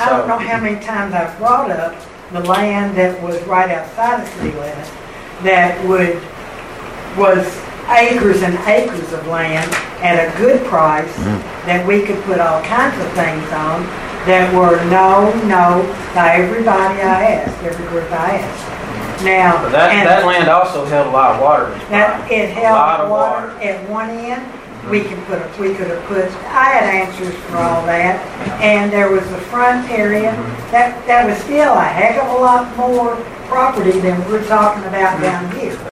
I don't know how many times I've brought up the land that was right outside of city limits that was acres and acres of land at a good price that we could put all kinds of things on that were no by everybody I asked, every group I asked. Now, but that land also held a lot of water. It held water at one end. We could have put. I had answers for all that, and there was the front area that was still a heck of a lot more property than we're talking about down here.